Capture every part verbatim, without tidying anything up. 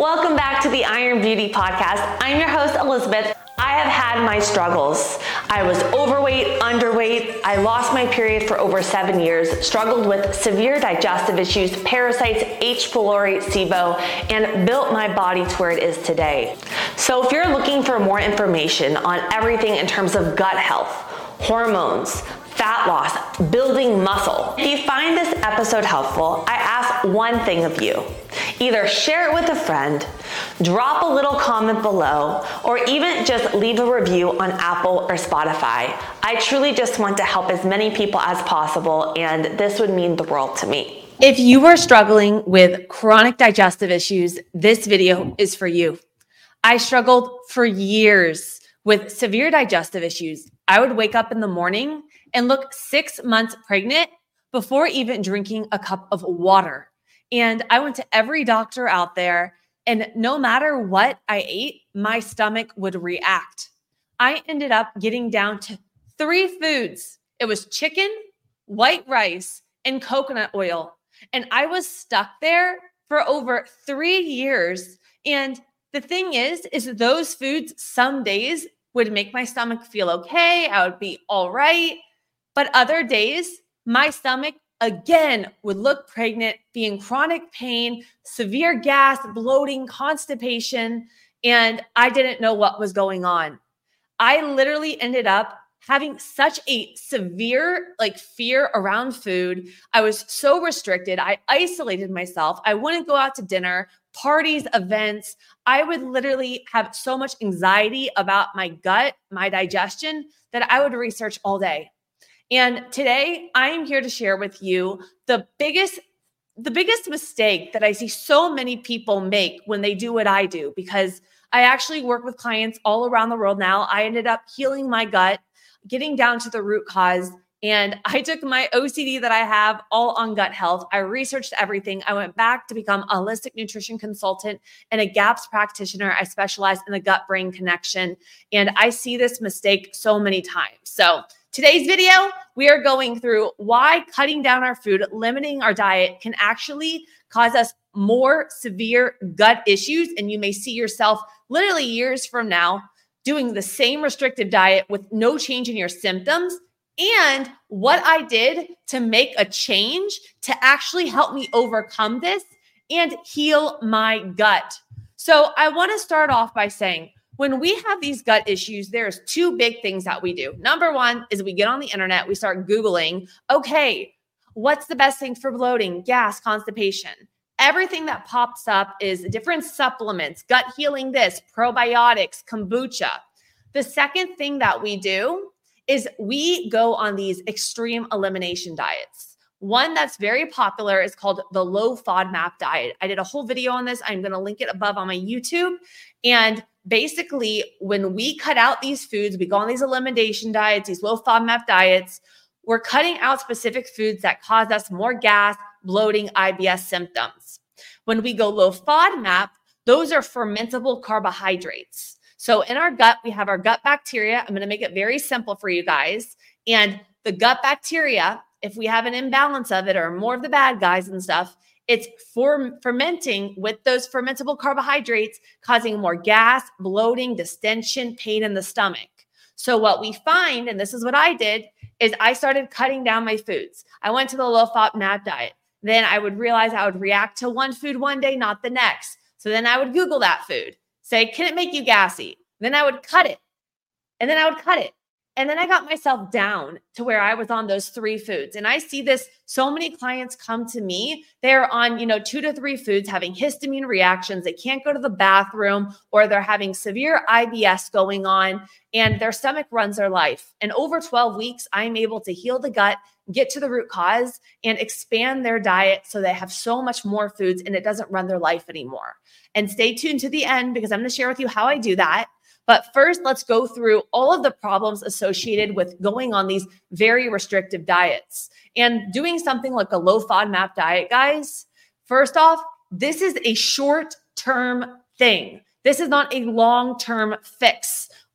Welcome back to the Iron Beauty Podcast. I'm your host, Elizabeth. I have had my struggles. I was overweight, underweight. I lost my period for over seven years, struggled with severe digestive issues, parasites, H. pylori, SIBO, and built my body to where it is today. So if you're looking for more information on everything in terms of gut health, hormones, fat loss, building muscle, if you find this episode helpful, I ask one thing of you. Either share it with a friend, drop a little comment below, or even just leave a review on Apple or Spotify. I truly just want to help as many people as possible, and this would mean the world to me. If you are struggling with chronic digestive issues, this video is for you. I struggled for years with severe digestive issues. I would wake up in the morning and look six months pregnant before even drinking a cup of water. And I went to every doctor out there, and no matter what I ate, my stomach would react. I ended up getting down to three foods. It was chicken, white rice, and coconut oil. And I was stuck there for over three years. And the thing is, is those foods some days would make my stomach feel okay. I would be all right. But other days, my stomach again would look pregnant, be in chronic pain, severe gas, bloating, constipation, and I didn't know what was going on. I literally ended up having such a severe like fear around food. I was so restricted. I isolated myself. I wouldn't go out to dinner, parties, events. I would literally have so much anxiety about my gut, my digestion, that I would research all day. And today I am here to share with you the biggest, the biggest mistake that I see so many people make when they do what I do, because I actually work with clients all around the world now. I ended up healing my gut, getting down to the root cause. And I took my O C D that I have all on gut health. I researched everything. I went back to become a holistic nutrition consultant and a GAPS practitioner. I specialize in the gut-brain connection. And I see this mistake so many times. So today's video, we are going through why cutting down our food, limiting our diet can actually cause us more severe gut issues. And you may see yourself literally years from now doing the same restrictive diet with no change in your symptoms, and what I did to make a change to actually help me overcome this and heal my gut. So I want to start off by saying, when we have these gut issues, there's two big things that we do. Number one is we get on the internet, we start Googling, okay, what's the best thing for bloating, gas, constipation? Everything that pops up is different supplements, gut healing this, probiotics, kombucha. The second thing that we do is we go on these extreme elimination diets. One that's very popular is called the low FODMAP diet. I did a whole video on this. I'm going to link it above on my YouTube. And basically, when we cut out these foods, we go on these elimination diets, these low FODMAP diets, we're cutting out specific foods that cause us more gas, bloating, I B S symptoms. When we go low FODMAP, those are fermentable carbohydrates. So in our gut, we have our gut bacteria. I'm going to make it very simple for you guys. And the gut bacteria, if we have an imbalance of it or more of the bad guys and stuff, it's for fermenting with those fermentable carbohydrates, causing more gas, bloating, distension, pain in the stomach. So what we find, and this is what I did, is I started cutting down my foods. I went to the low FODMAP diet. Then I would realize I would react to one food one day, not the next. So then I would Google that food. Say, can it make you gassy? Then I would cut it. And then I would cut it. And then I got myself down to where I was on those three foods. And I see this, so many clients come to me, they're on, you know, two to three foods, having histamine reactions. They can't go to the bathroom, or they're having severe I B S going on, and their stomach runs their life. And over twelve weeks, I'm able to heal the gut, get to the root cause, and expand their diet so they have so much more foods and it doesn't run their life anymore. And stay tuned to the end, because I'm going to share with you how I do that. But first, let's go through all of the problems associated with going on these very restrictive diets. And doing something like a low FODMAP diet, guys, first off, this is a short-term thing. This is not a long-term fix.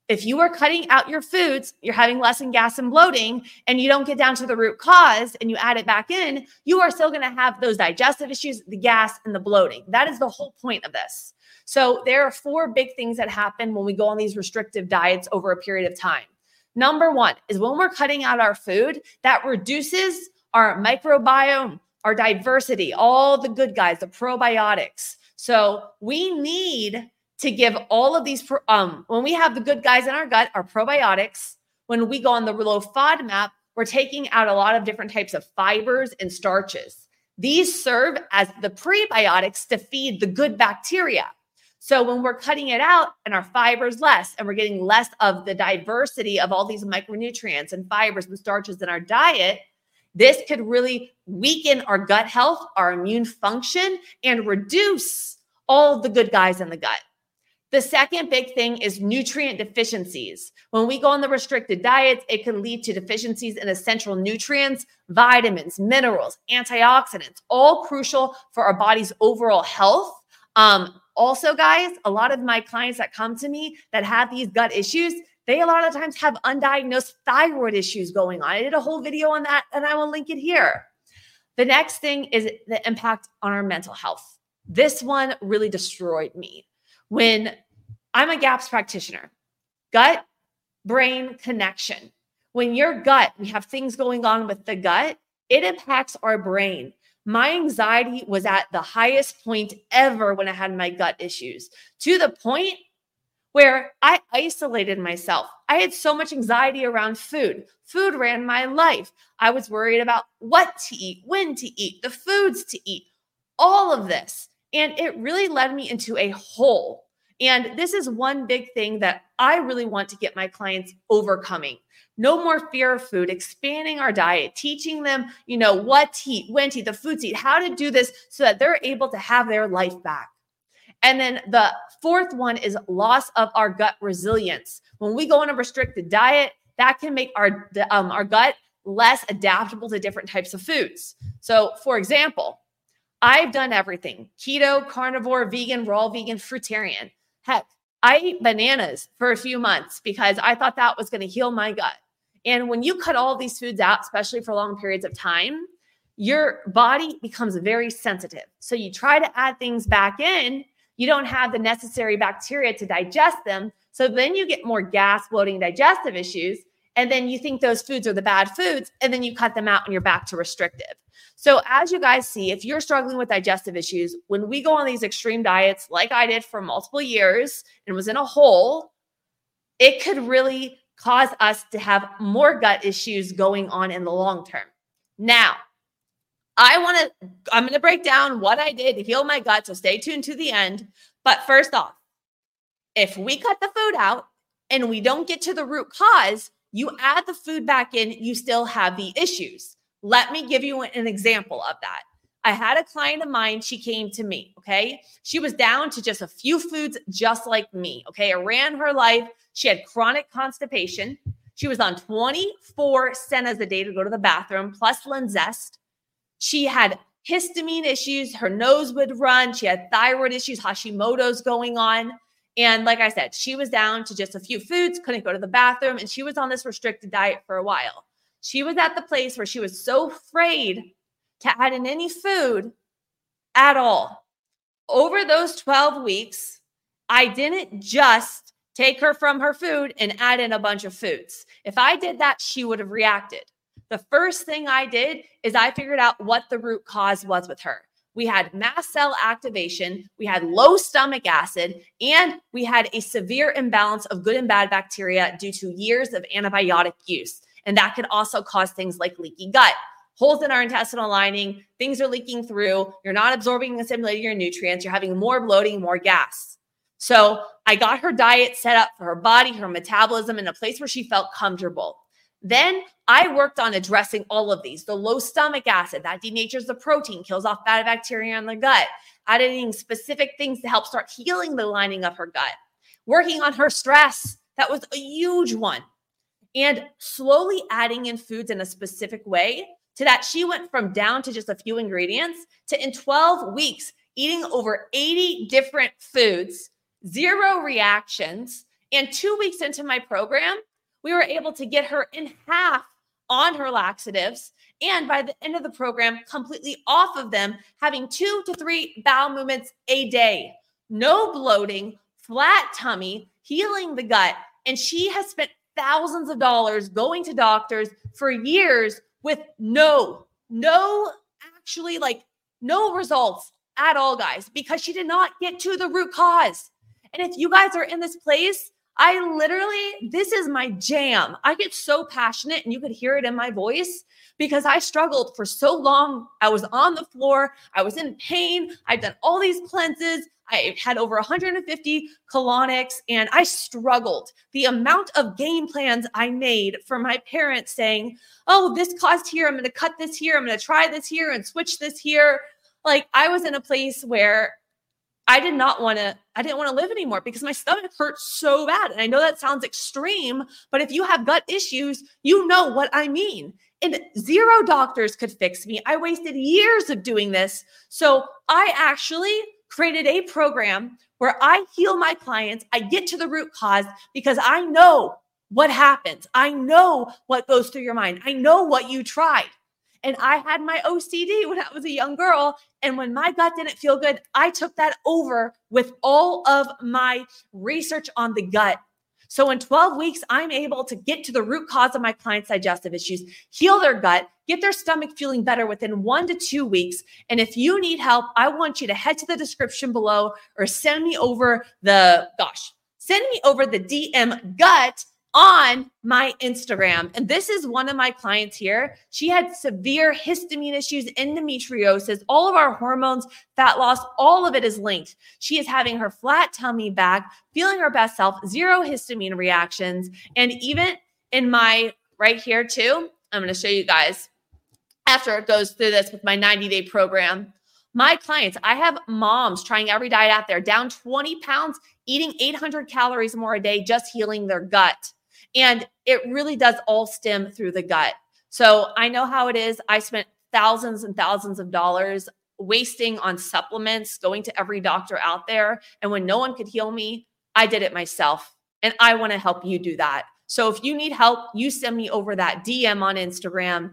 If you are cutting out your foods, you're having less in gas and bloating, and you don't get down to the root cause and you add it back in, you are still going to have those digestive issues, the gas, and the bloating. That is the whole point of this. So there are four big things that happen when we go on these restrictive diets over a period of time. Number one is when we're cutting out our food, that reduces our microbiome, our diversity, all the good guys, the probiotics. So we need to give all of these, um, when we have the good guys in our gut, our probiotics, when we go on the low FODMAP, we're taking out a lot of different types of fibers and starches. These serve as the prebiotics to feed the good bacteria. So when we're cutting it out and our fibers less, and we're getting less of the diversity of all these micronutrients and fibers and starches in our diet, this could really weaken our gut health, our immune function, and reduce all of the good guys in the gut. The second big thing is nutrient deficiencies. When we go on the restricted diets, it can lead to deficiencies in essential nutrients, vitamins, minerals, antioxidants, all crucial for our body's overall health. Um, also, guys, a lot of my clients that come to me that have these gut issues, they a lot of times have undiagnosed thyroid issues going on. I did a whole video on that, and I will link it here. The next thing is the impact on our mental health. This one really destroyed me. When I'm a GAPS practitioner, gut brain connection. When your gut, we have things going on with the gut, it impacts our brain. My anxiety was at the highest point ever when I had my gut issues, to the point where I isolated myself. I had so much anxiety around food. Food ran my life. I was worried about what to eat, when to eat, the foods to eat, all of this. And it really led me into a hole. And this is one big thing that I really want to get my clients overcoming. No more fear of food, expanding our diet, teaching them, you know, what to eat, when to eat, the foods to eat, how to do this so that they're able to have their life back. And then the fourth one is loss of our gut resilience. When we go on a restricted diet, that can make our, um, our gut less adaptable to different types of foods. So for example, I've done everything: keto, carnivore, vegan, raw vegan, fruitarian. Heck, I ate bananas for a few months because I thought that was going to heal my gut. And when you cut all these foods out, especially for long periods of time, your body becomes very sensitive. So you try to add things back in, you don't have the necessary bacteria to digest them. So then you get more gas, bloating, digestive issues. And then you think those foods are the bad foods, and then you cut them out and you're back to restrictive. So as you guys see, if you're struggling with digestive issues, when we go on these extreme diets, like I did for multiple years and was in a hole, it could really cause us to have more gut issues going on in the long term. Now, I want to, I'm going to break down what I did to heal my gut, so stay tuned to the end. But first off, if we cut the food out and we don't get to the root cause, you add the food back in, you still have the issues. Let me give you an example of that. I had a client of mine, she came to me, okay? She was down to just a few foods just like me, okay? I ran her life. She had chronic constipation. She was on twenty-four Sennas a day to go to the bathroom, plus Linzest. She had histamine issues. Her nose would run. She had thyroid issues, Hashimoto's going on. And like I said, she was down to just a few foods, couldn't go to the bathroom, and she was on this restricted diet for a while. She was at the place where she was so afraid to add in any food at all. Over those twelve weeks, I didn't just take her from her food and add in a bunch of foods. If I did that, she would have reacted. The first thing I did is I figured out what the root cause was with her. We had mast cell activation, we had low stomach acid, and we had a severe imbalance of good and bad bacteria due to years of antibiotic use. And that could also cause things like leaky gut, holes in our intestinal lining, things are leaking through, you're not absorbing and assimilating your nutrients, you're having more bloating, more gas. So I got her diet set up for her body, her metabolism in a place where she felt comfortable. Then I worked on addressing all of these. The low stomach acid, that denatures the protein, kills off bad bacteria in the gut, adding specific things to help start healing the lining of her gut, working on her stress. That was a huge one. And slowly adding in foods in a specific way to that she went from down to just a few ingredients to in twelve weeks, eating over eighty different foods, zero reactions, And two weeks into my program, we were able to get her in half on her laxatives. And by the end of the program, completely off of them, having two to three bowel movements a day, no bloating, flat tummy, healing the gut. And she has spent thousands of dollars going to doctors for years with no, no, actually like no results at all, guys, because she did not get to the root cause. And if you guys are in this place, I literally, this is my jam. I get so passionate, and you could hear it in my voice because I struggled for so long. I was on the floor. I was in pain. I've done all these cleanses. I had over one hundred fifty colonics, and I struggled. The amount of game plans I made for my parents saying, oh, this caused here. I'm going to cut this here. I'm going to try this here and switch this here. Like, I was in a place where I did not want to, I didn't want to live anymore because my stomach hurt so bad. And I know that sounds extreme, but if you have gut issues, you know what I mean. And zero doctors could fix me. I wasted years of doing this. So I actually created a program where I heal my clients. I get to the root cause because I know what happens. I know what goes through your mind. I know what you tried. And I had my O C D when I was a young girl. And when my gut didn't feel good, I took that over with all of my research on the gut. So in twelve weeks, I'm able to get to the root cause of my clients' digestive issues, heal their gut, get their stomach feeling better within one to two weeks. And if you need help, I want you to head to the description below or send me over the, gosh, send me over the D M gut on my Instagram. And this is one of my clients here. She had severe histamine issues, endometriosis, all of our hormones, fat loss, all of it is linked. She is having her flat tummy back, feeling her best self, zero histamine reactions. And even in my right here too, I'm going to show you guys after it goes through this with my ninety day program. My clients, I have moms trying every diet out there, down twenty pounds, eating eight hundred calories more a day, just healing their gut. And it really does all stem through the gut. So I know how it is. I spent thousands and thousands of dollars wasting on supplements, going to every doctor out there. And when no one could heal me, I did it myself. And I want to help you do that. So if you need help, you send me over that D M on Instagram,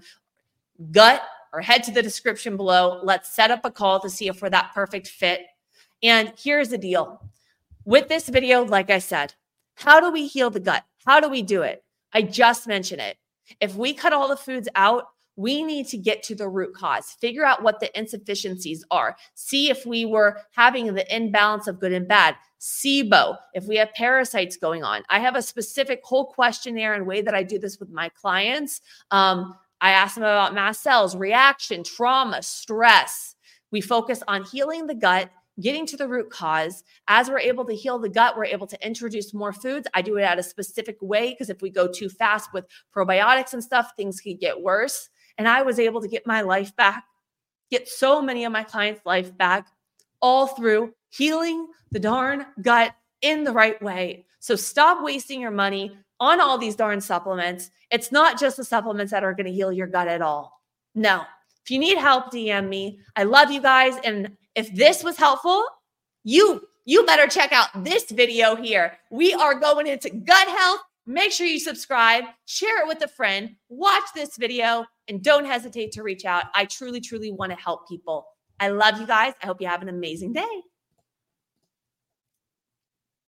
gut, or head to the description below. Let's set up a call to see if we're that perfect fit. And here's the deal. With this video, like I said, how do we heal the gut? How do we do it? I just mentioned it. If we cut all the foods out, we need to get to the root cause, figure out what the insufficiencies are, see if we were having the imbalance of good and bad, S I B O, if we have parasites going on. I have a specific whole questionnaire and way that I do this with my clients. Um, I ask them about mast cells, reaction, trauma, stress. We focus on healing the gut, getting to the root cause. As we're able to heal the gut, we're able to introduce more foods. I do it at a specific way because if we go too fast with probiotics and stuff, things could get worse. And I was able to get my life back, get so many of my clients' life back, all through healing the darn gut in the right way. So stop wasting your money on all these darn supplements. It's not just the supplements that are going to heal your gut at all. No. If you need help, D M me. I love you guys. And if this was helpful, you, you better check out this video here. We are going into gut health. Make sure you subscribe, share it with a friend, watch this video, and don't hesitate to reach out. I truly, truly want to help people. I love you guys. I hope you have an amazing day.